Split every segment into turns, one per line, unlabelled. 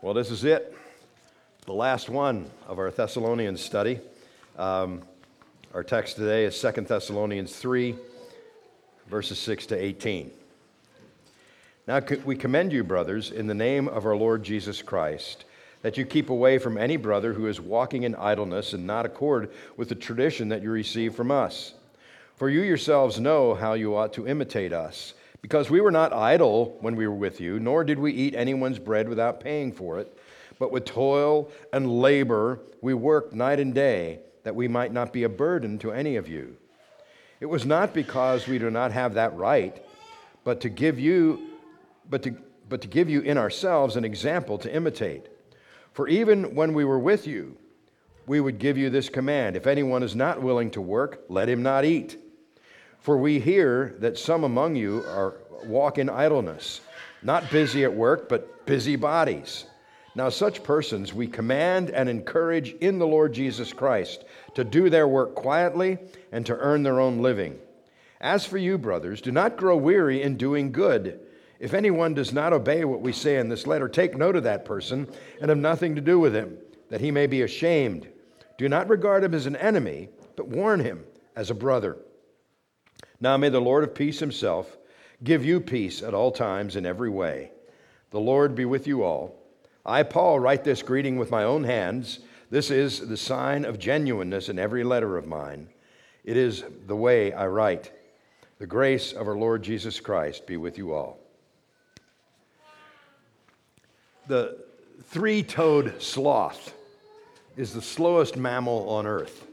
Well, this is it, the last one of our Thessalonians study. Our text today is 2 Thessalonians 3, verses 6 to 18. Now we commend you, brothers, in the name of our Lord Jesus Christ, that you keep away from any brother who is walking in idleness and not accord with the tradition that you received from us. For you yourselves know how you ought to imitate us, because we were not idle when we were with you, nor did we eat anyone's bread without paying for it, but with toil and labor we worked night and day, that we might not be a burden to any of you. It was not because we do not have that right, but to give you in ourselves an example to imitate. For even when we were with you, we would give you this command: if anyone is not willing to work, let him not eat. For we hear that some among you walk in idleness, not busy at work, but busy bodies. Now such persons we command and encourage in the Lord Jesus Christ to do their work quietly and to earn their own living. As for you, brothers, do not grow weary in doing good. If anyone does not obey what we say in this letter, take note of that person and have nothing to do with him, that he may be ashamed. Do not regard him as an enemy, but warn him as a brother. Now may the Lord of peace himself give you peace at all times in every way. The Lord be with you all. I, Paul, write this greeting with my own hands. This is the sign of genuineness in every letter of mine. It is the way I write. The grace of our Lord Jesus Christ be with you all. The three-toed sloth is the slowest mammal on earth.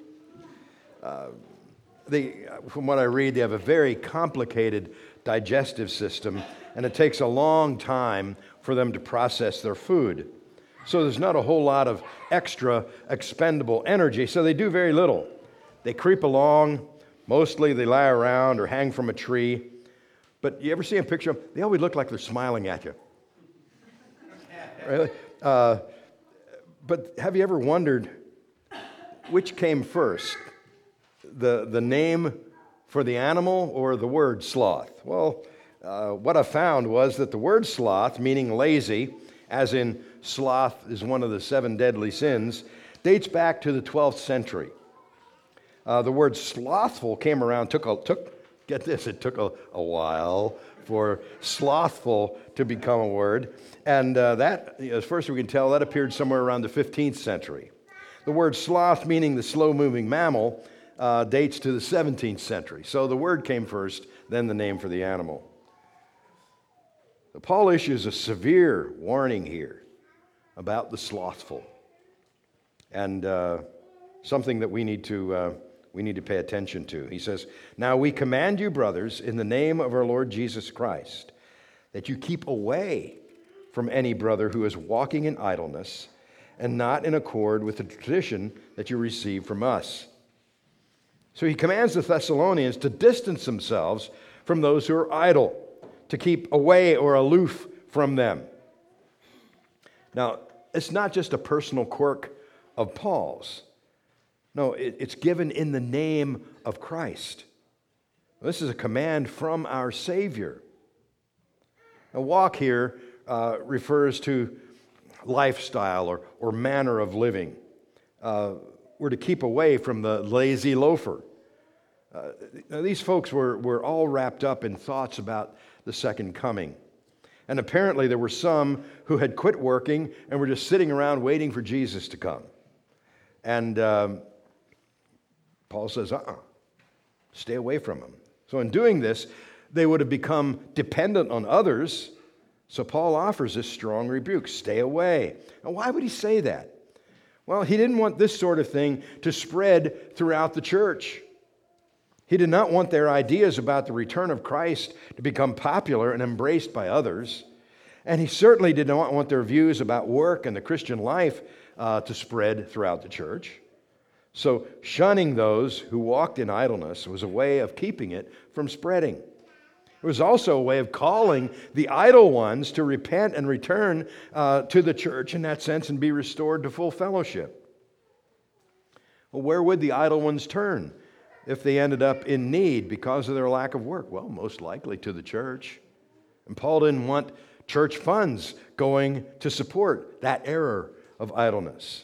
From what I read, they have a very complicated digestive system, and it takes a long time for them to process their food. So there's not a whole lot of extra expendable energy, so they do very little. They creep along. Mostly they lie around or hang from a tree. But you ever see a picture of them? They always look like they're smiling at you. Really? But have you ever wondered which came first? The name for the animal or the word sloth? Well, what I found was that the word sloth, meaning lazy, as in sloth is one of the 7 deadly sins, dates back to the 12th century. The word slothful came around, get this, it took a while for slothful to become a word. And that, as first we can tell, that appeared somewhere around the 15th century. The word sloth, meaning the slow-moving mammal, dates to the 17th century. So the word came first, then the name for the animal. Paul issues a severe warning here about the slothful, and something that we need to pay attention to. He says, "Now we command you, brothers, in the name of our Lord Jesus Christ, that you keep away from any brother who is walking in idleness and not in accord with the tradition that you received from us." So he commands the Thessalonians to distance themselves from those who are idle, to keep away or aloof from them. Now, it's not just a personal quirk of Paul's. No, it's given in the name of Christ. This is a command from our Savior. A walk here refers to lifestyle or manner of living. We're to keep away from the lazy loafer. Now these folks were all wrapped up in thoughts about the second coming. And apparently there were some who had quit working and were just sitting around waiting for Jesus to come. And Paul says, stay away from them. So in doing this, they would have become dependent on others. So Paul offers this strong rebuke: stay away. Now why would he say that? Well, he didn't want this sort of thing to spread throughout the church. He did not want their ideas about the return of Christ to become popular and embraced by others. And he certainly did not want their views about work and the Christian life to spread throughout the church. So shunning those who walked in idleness was a way of keeping it from spreading. It was also a way of calling the idle ones to repent and return to the church in that sense and be restored to full fellowship. Well, where would the idle ones turn if they ended up in need because of their lack of work? Well, most likely to the church. And Paul didn't want church funds going to support that error of idleness.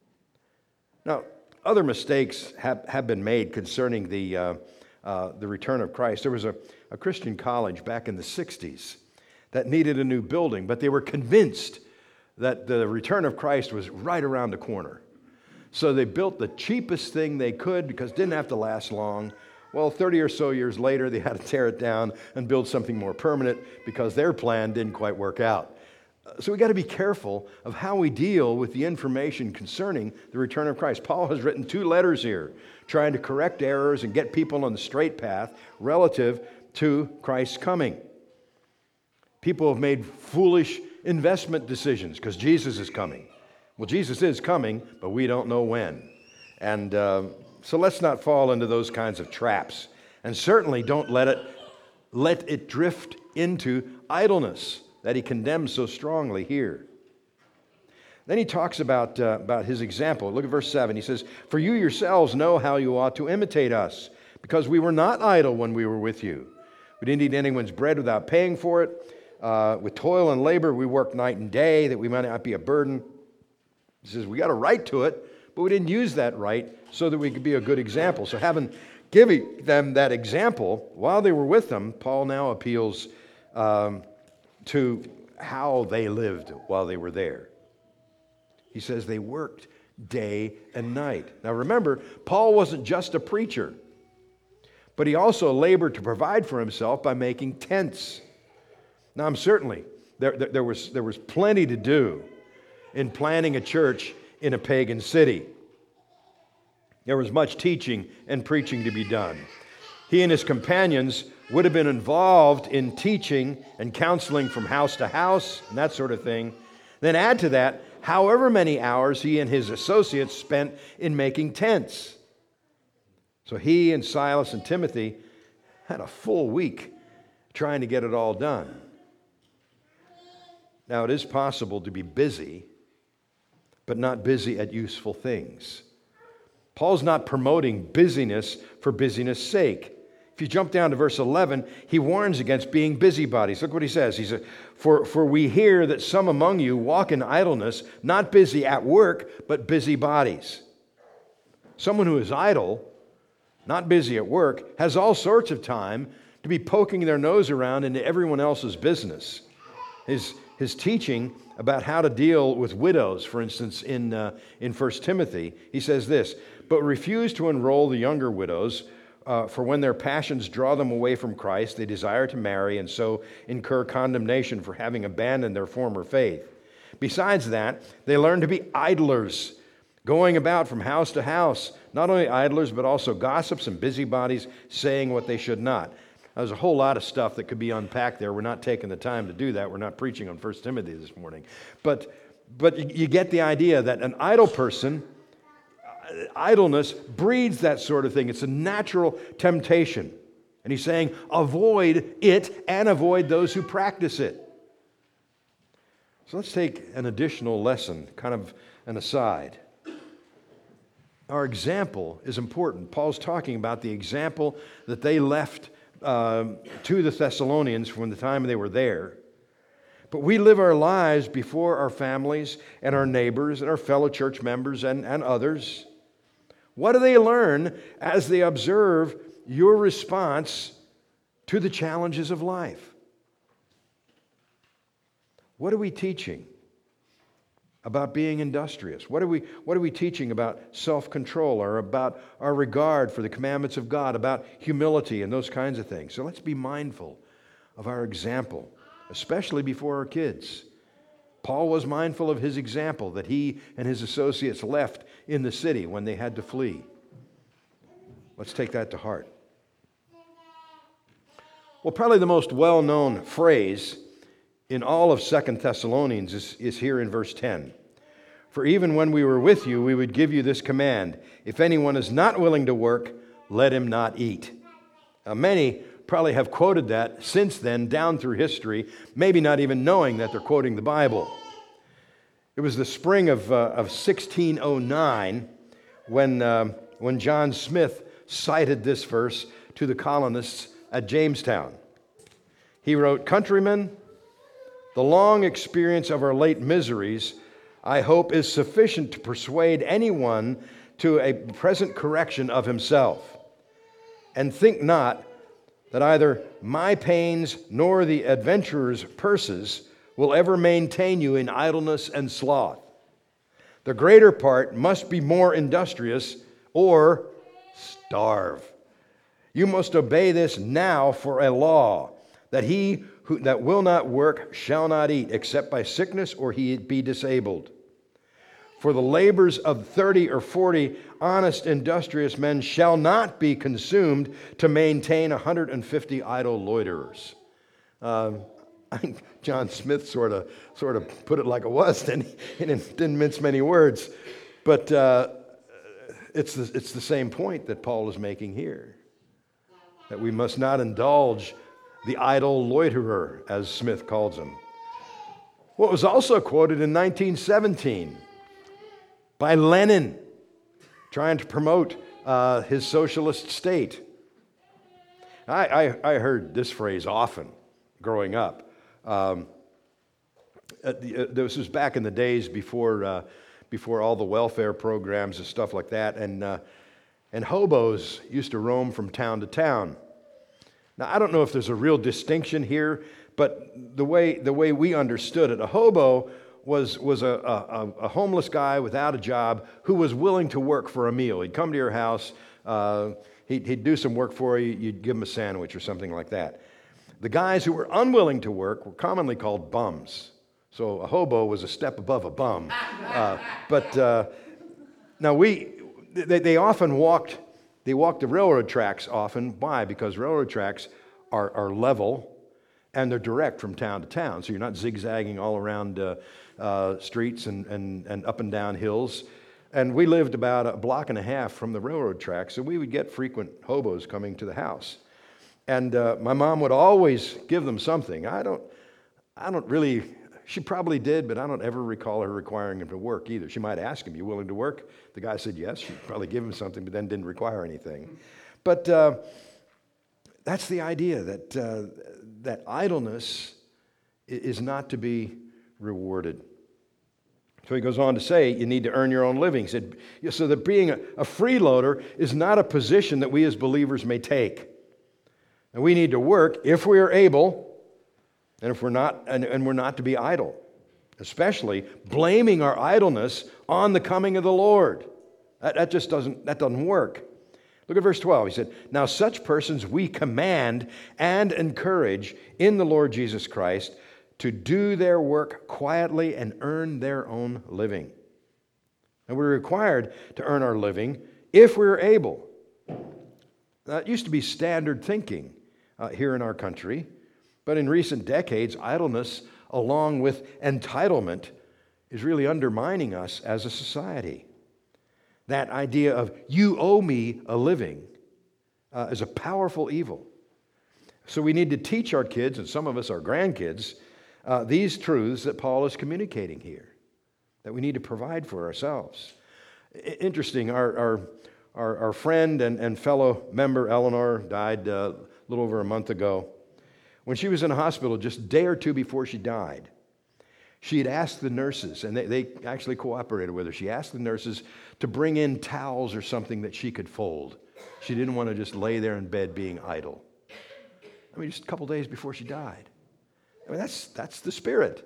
Now, other mistakes have been made concerning the return of Christ. There was a Christian college back in the 60s that needed a new building, but they were convinced that the return of Christ was right around the corner. So they built the cheapest thing they could because it didn't have to last long. Well, 30 or so years later, they had to tear it down and build something more permanent because their plan didn't quite work out. So we got to be careful of how we deal with the information concerning the return of Christ. Paul has written 2 letters here trying to correct errors and get people on the straight path relative to Christ's coming. People have made foolish investment decisions because Jesus is coming. Well, Jesus is coming, but we don't know when. And so let's not fall into those kinds of traps. And certainly don't let it drift into idleness that he condemns so strongly here. Then he talks about his example. Look at verse 7. He says, "For you yourselves know how you ought to imitate us, because we were not idle when we were with you. We didn't eat anyone's bread without paying for it. With toil and labor we worked night and day, that we might not be a burden." He says, we got a right to it, but we didn't use that right so that we could be a good example. So having given them that example while they were with them, Paul now appeals to how they lived while they were there. He says they worked day and night. Now remember, Paul wasn't just a preacher, but he also labored to provide for himself by making tents. Now, certainly, there was plenty to do in planning a church in a pagan city. There was much teaching and preaching to be done. He and his companions would have been involved in teaching and counseling from house to house and that sort of thing. Then add to that however many hours he and his associates spent in making tents. So he and Silas and Timothy had a full week trying to get it all done. Now, it is possible to be busy, but not busy at useful things. Paul's not promoting busyness for busyness' sake. If you jump down to verse 11, he warns against being busybodies. Look what he says. He says, For we hear that some among you walk in idleness, not busy at work, but busybodies. Someone who is idle, not busy at work, has all sorts of time to be poking their nose around into everyone else's business. His teaching about how to deal with widows, for instance, in 1 Timothy, he says this, "But refuse to enroll the younger widows, for when their passions draw them away from Christ, they desire to marry and so incur condemnation for having abandoned their former faith. Besides that, they learn to be idlers, going about from house to house, not only idlers, but also gossips and busybodies, saying what they should not." There's a whole lot of stuff that could be unpacked there. We're not taking the time to do that. We're not preaching on 1 Timothy this morning. But you get the idea that an idle person, idleness breeds that sort of thing. It's a natural temptation. And he's saying, avoid it and avoid those who practice it. So let's take an additional lesson, kind of an aside. Our example is important. Paul's talking about the example that they left to the Thessalonians from the time they were there. But we live our lives before our families and our neighbors and our fellow church members and others. What do they learn as they observe your response to the challenges of life? What are we teaching about being industrious? What are we teaching about self-control or about our regard for the commandments of God, about humility and those kinds of things? So let's be mindful of our example, especially before our kids. Paul was mindful of his example that he and his associates left in the city when they had to flee. Let's take that to heart. Well, probably the most well-known phrase in all of 2 Thessalonians is here in verse 10. "For even when we were with you, we would give you this command, if anyone is not willing to work, let him not eat." Now, many probably have quoted that since then down through history, maybe not even knowing that they're quoting the Bible. It was the spring of 1609 when John Smith cited this verse to the colonists at Jamestown. He wrote, "Countrymen, The long experience of our late miseries, I hope, is sufficient to persuade anyone to a present correction of himself. And think not that either my pains nor the adventurers' purses will ever maintain you in idleness and sloth. The greater part must be more industrious or starve. You must obey this now for a law, that he that will not work shall not eat, except by sickness or he be disabled. For the labors of 30 or 40 honest, industrious men shall not be consumed to maintain 150 idle loiterers. I think John Smith sort of put it like it was, didn't mince many words. But it's the same point that Paul is making here, that we must not indulge the idle loiterer, as Smith calls him. What was also quoted in 1917 by Lenin, trying to promote his socialist state. I heard this phrase often growing up. This was back in the days before all the welfare programs and stuff like that, and hobos used to roam from town to town. Now, I don't know if there's a real distinction here, but the way we understood it, a hobo was a homeless guy without a job who was willing to work for a meal. He'd come to your house, he'd do some work for you, you'd give him a sandwich or something like that. The guys who were unwilling to work were commonly called bums. So a hobo was a step above a bum. Now they often walked the railroad tracks often. Why? Because railroad tracks are level and they're direct from town to town. So you're not zigzagging all around streets and up and down hills. And we lived about a block and a half from the railroad tracks, so we would get frequent hobos coming to the house. And my mom would always give them something. I don't really, she probably did, but I don't ever recall her requiring him to work either. She might ask him, "You willing to work?" The guy said yes. She'd probably give him something, but then didn't require anything. But that's the idea, that idleness is not to be rewarded. So he goes on to say, you need to earn your own living. He said, so that being a freeloader is not a position that we as believers may take. And we need to work if we are able, and if we're not, and we're not to be idle, especially blaming our idleness on the coming of the Lord. That doesn't work. Look at verse 12. He said, now such persons we command and encourage in the Lord Jesus Christ to do their work quietly and earn their own living. And we're required to earn our living if we're able. That used to be standard thinking here in our country, but in recent decades, idleness, along with entitlement, is really undermining us as a society. That idea of you owe me a living is a powerful evil. So we need to teach our kids, and some of us our grandkids, these truths that Paul is communicating here, that we need to provide for ourselves. Interesting, our friend and fellow member Eleanor died a little over a month ago. When she was in a hospital just a day or two before she died, she had asked the nurses, and they actually cooperated with her. She asked the nurses to bring in towels or something that she could fold. She didn't want to just lay there in bed being idle. I mean, just a couple days before she died. I mean, that's the spirit.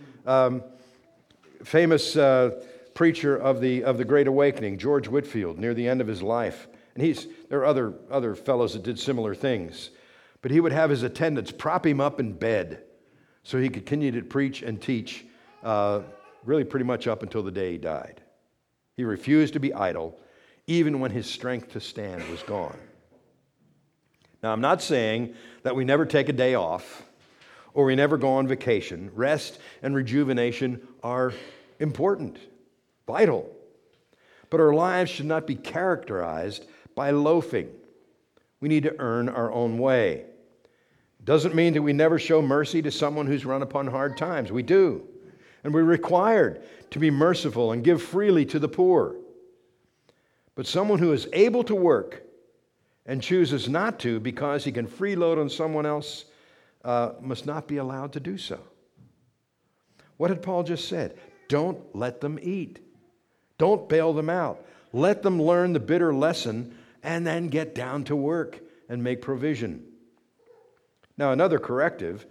Famous preacher of the Great Awakening, George Whitefield, near the end of his life, and there are other fellows that did similar things, but he would have his attendants prop him up in bed so he could continue to preach and teach, really pretty much up until the day he died. He refused to be idle, even when his strength to stand was gone. Now, I'm not saying that we never take a day off or we never go on vacation. Rest and rejuvenation are important, vital. But our lives should not be characterized by loafing. We need to earn our own way. Doesn't mean that we never show mercy to someone who's run upon hard times. We do. And we're required to be merciful and give freely to the poor. But someone who is able to work and chooses not to because he can freeload on someone else must not be allowed to do so. What had Paul just said? Don't let them eat. Don't bail them out. Let them learn the bitter lesson and then get down to work and make provision. Now, another corrective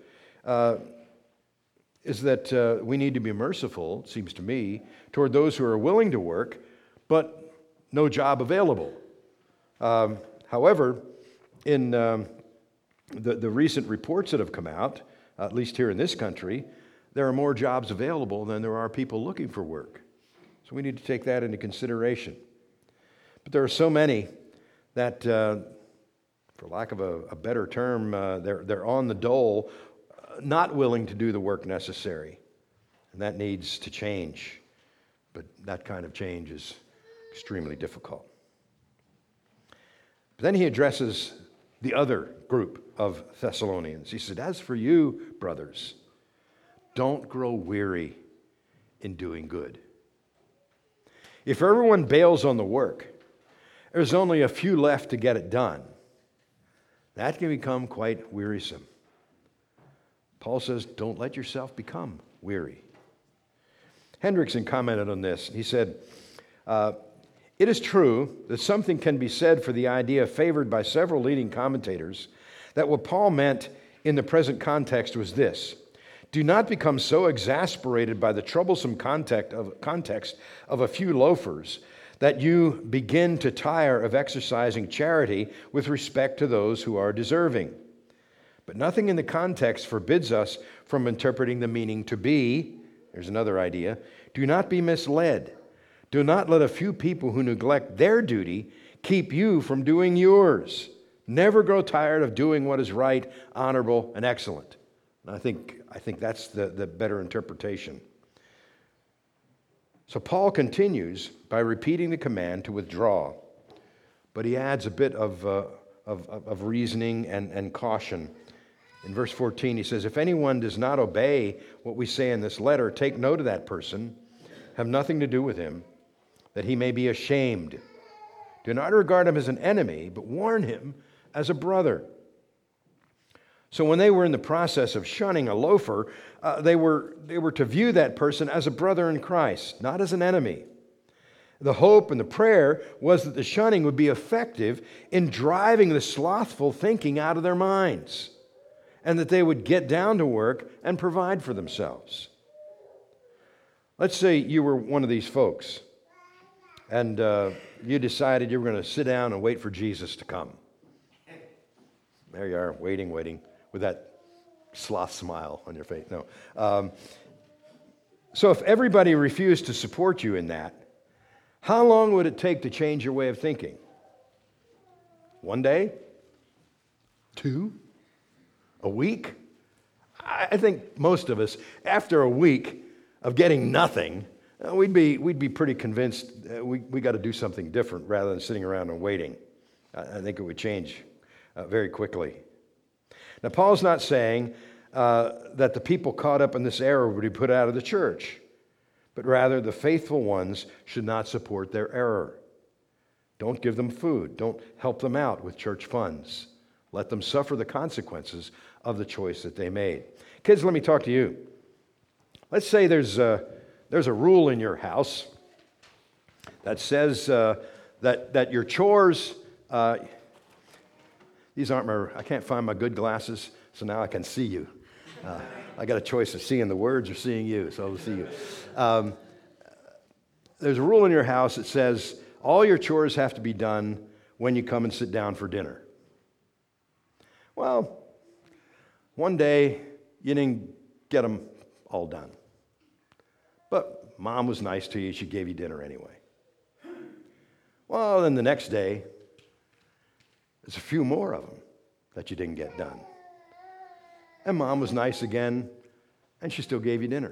is that we need to be merciful, it seems to me, toward those who are willing to work, but no job available. However, in the recent reports that have come out, at least here in this country, there are more jobs available than there are people looking for work. So we need to take that into consideration. But there are so many that, for lack of a better term, they're on the dole, not willing to do the work necessary. And that needs to change. But that kind of change is extremely difficult. But then he addresses the other group of Thessalonians. He said, as for you, brothers, don't grow weary in doing good. If everyone bails on the work, there's only a few left to get it done. That can become quite wearisome. Paul says, don't let yourself become weary. Hendrickson commented on this. He said, it is true that something can be said for the idea favored by several leading commentators that what Paul meant in the present context was this: do not become so exasperated by the troublesome context of a few loafers that you begin to tire of exercising charity with respect to those who are deserving. But nothing in the context forbids us from interpreting the meaning to be, here's another idea, do not be misled. Do not let a few people who neglect their duty keep you from doing yours. Never grow tired of doing what is right, honorable, and excellent. And I think that's the better interpretation. So Paul continues by repeating the command to withdraw, but he adds a bit of reasoning and caution. In verse 14, he says, if anyone does not obey what we say in this letter, take note of that person, have nothing to do with him, that he may be ashamed. Do not regard him as an enemy, but warn him as a brother. So when they were in the process of shunning a loafer, they were to view that person as a brother in Christ, not as an enemy. The hope and the prayer was that the shunning would be effective in driving the slothful thinking out of their minds, and that they would get down to work and provide for themselves. Let's say you were one of these folks, and you decided you were going to sit down and wait for Jesus to come. There you are, waiting, with that sloth smile on your face. No. So if everybody refused to support you in that, how long would it take to change your way of thinking? 1 day? 2? A week? I think most of us, after a week of getting nothing, we'd be pretty convinced we got to do something different rather than sitting around and waiting. I think it would change very quickly. Now, Paul's not saying that the people caught up in this error would be put out of the church, but rather the faithful ones should not support their error. Don't give them food. Don't help them out with church funds. Let them suffer the consequences of the choice that they made. Kids, let me talk to you. Let's say there's a rule in your house that says that your chores, these aren't I can't find my good glasses, so now I can see you. I got a choice of seeing the words or seeing you, so I'll see you. There's a rule in your house that says all your chores have to be done when you come and sit down for dinner. Well, one day you didn't get them all done. But mom was nice to you, she gave you dinner anyway. Well, then the next day, there's a few more of them that you didn't get done. And mom was nice again, and she still gave you dinner.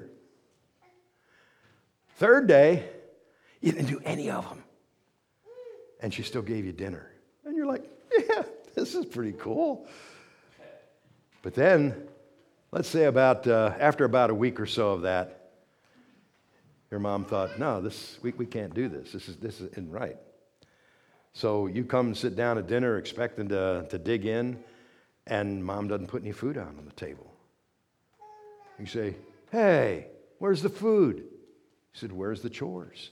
Third day, you didn't do any of them, and she still gave you dinner. And you're like, yeah, this is pretty cool. But then, let's say after about a week or so of that, your mom thought, no, we can't do this. This isn't right. So you come and sit down at dinner expecting to dig in, and mom doesn't put any food out on the table. You say, hey, Where's the food? He said, where's the chores?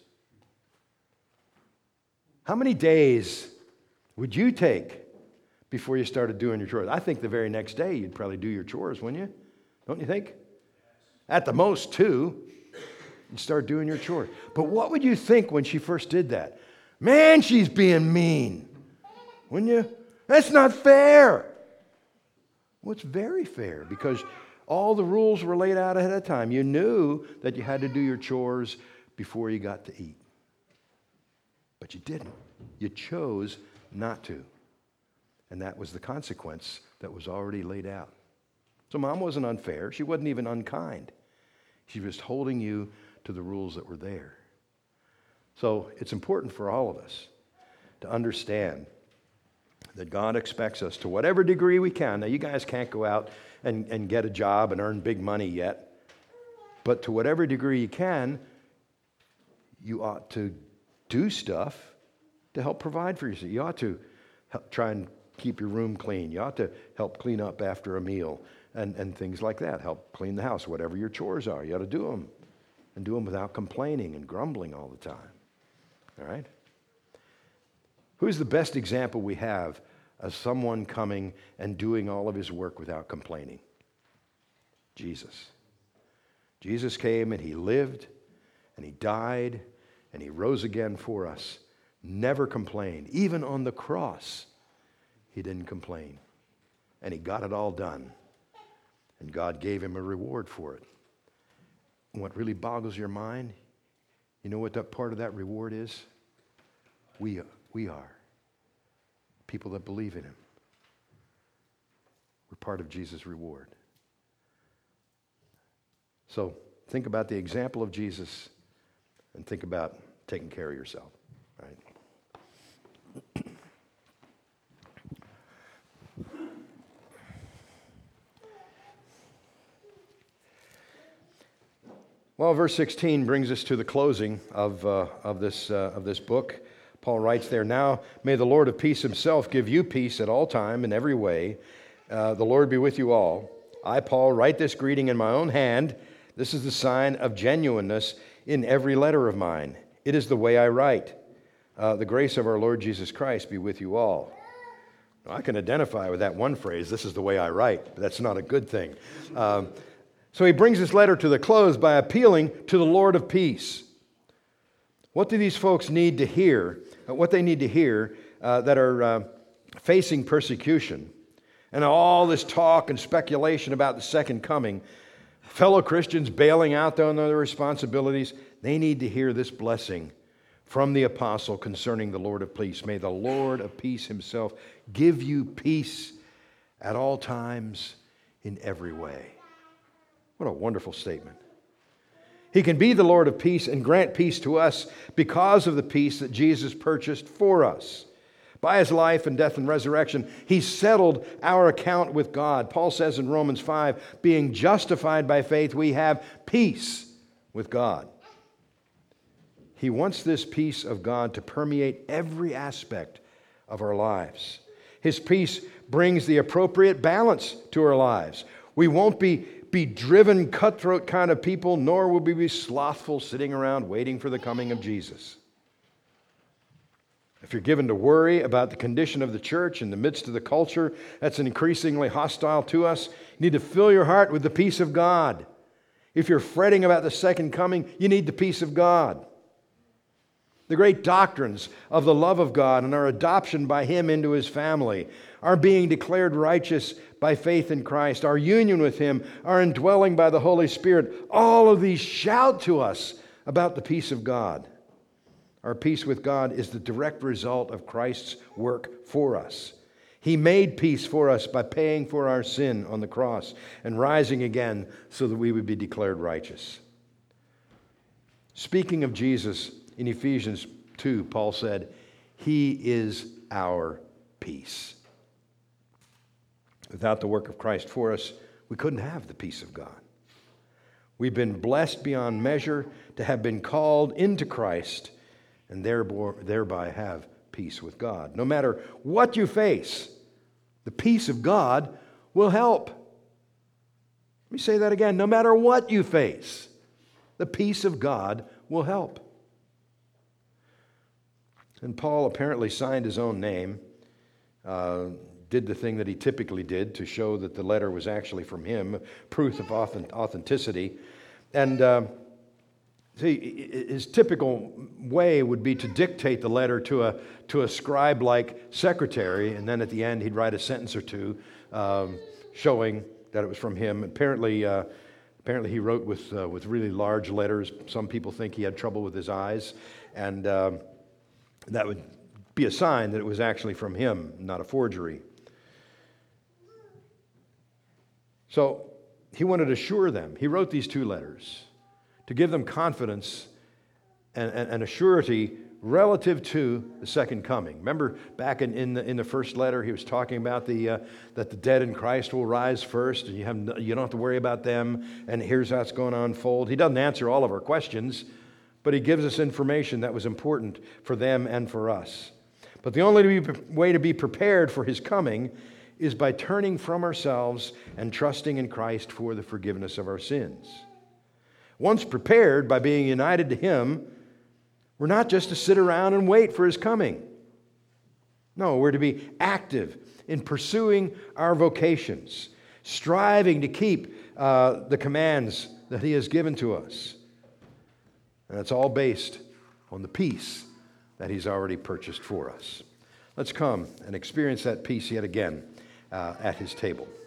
How many days would you take before you started doing your chores? I think the very next day you'd probably do your chores, wouldn't you? Don't you think? At the most 2, you'd start doing your chores. But what would you think when she first did that? Man, she's being mean. Wouldn't you? That's not fair. Well, it's very fair because all the rules were laid out ahead of time. You knew that you had to do your chores before you got to eat. But you didn't. You chose not to. And that was the consequence that was already laid out. So Mom wasn't unfair. She wasn't even unkind. She was holding you to the rules that were there. So it's important for all of us to understand that God expects us to whatever degree we can. Now, you guys can't go out and get a job and earn big money yet. But to whatever degree you can, you ought to do stuff to help provide for yourself. You ought to try and keep your room clean. You ought to help clean up after a meal and things like that. Help clean the house, whatever your chores are. You ought to do them and do them without complaining and grumbling all the time. All right? Who's the best example we have of someone coming and doing all of his work without complaining? Jesus. Jesus came and he lived and he died and he rose again for us. Never complained. Even on the cross, he didn't complain. And he got it all done. And God gave him a reward for it. And what really boggles your mind, you know what that part of that reward is? We are. People that believe in him. We're part of Jesus' reward. So think about the example of Jesus and think about taking care of yourself. Right? Well, verse 16 brings us to the closing of this book. Paul writes there, "Now may the Lord of peace himself give you peace at all time in every way. The Lord be with you all. I, Paul, write this greeting in my own hand. This is the sign of genuineness in every letter of mine. It is the way I write. The grace of our Lord Jesus Christ be with you all." Now, I can identify with that one phrase, "This is the way I write," but that's not a good thing. So he brings this letter to the close by appealing to the Lord of peace. What do these folks need to hear? What they need to hear that are facing persecution and all this talk and speculation about the second coming, fellow Christians bailing out on their responsibilities, they need to hear this blessing from the apostle concerning the Lord of peace. May the Lord of peace himself give you peace at all times in every way. What a wonderful statement. He can be the Lord of peace and grant peace to us because of the peace that Jesus purchased for us. By his life and death and resurrection, he settled our account with God. Paul says in Romans 5, being justified by faith, we have peace with God. He wants this peace of God to permeate every aspect of our lives. His peace brings the appropriate balance to our lives. We won't be driven, cutthroat kind of people, nor will we be slothful sitting around waiting for the coming of Jesus. If you're given to worry about the condition of the church in the midst of the culture that's increasingly hostile to us, you need to fill your heart with the peace of God. If you're fretting about the second coming, you need the peace of God. The great doctrines of the love of God and our adoption by him into his family, our being declared righteous by faith in Christ, our union with him, our indwelling by the Holy Spirit, all of these shout to us about the peace of God. Our peace with God is the direct result of Christ's work for us. He made peace for us by paying for our sin on the cross and rising again so that we would be declared righteous. Speaking of Jesus, in Ephesians 2, Paul said, he is our peace. Without the work of Christ for us, we couldn't have the peace of God. We've been blessed beyond measure to have been called into Christ and thereby have peace with God. No matter what you face, the peace of God will help. Let me say that again. No matter what you face, The peace of God will help. And Paul apparently signed his own name, did the thing that he typically did to show that the letter was actually from him, proof of authenticity. And his typical way would be to dictate the letter to a scribe-like secretary, and then at the end he'd write a sentence or two showing that it was from him. Apparently he wrote with really large letters. Some people think he had trouble with his eyes, and that would be a sign that it was actually from him, not a forgery. So he wanted to assure them. He wrote these 2 letters to give them confidence and a surety relative to the second coming. Remember back in the first letter, he was talking about that the dead in Christ will rise first, and you don't have to worry about them, and here's how it's going to unfold. He doesn't answer all of our questions, but he gives us information that was important for them and for us. But the only way to be prepared for his coming is by turning from ourselves and trusting in Christ for the forgiveness of our sins. Once prepared by being united to him, we're not just to sit around and wait for his coming. No, we're to be active in pursuing our vocations, striving to keep the commands that he has given to us. And it's all based on the peace that he's already purchased for us. Let's come and experience that peace yet again at his table.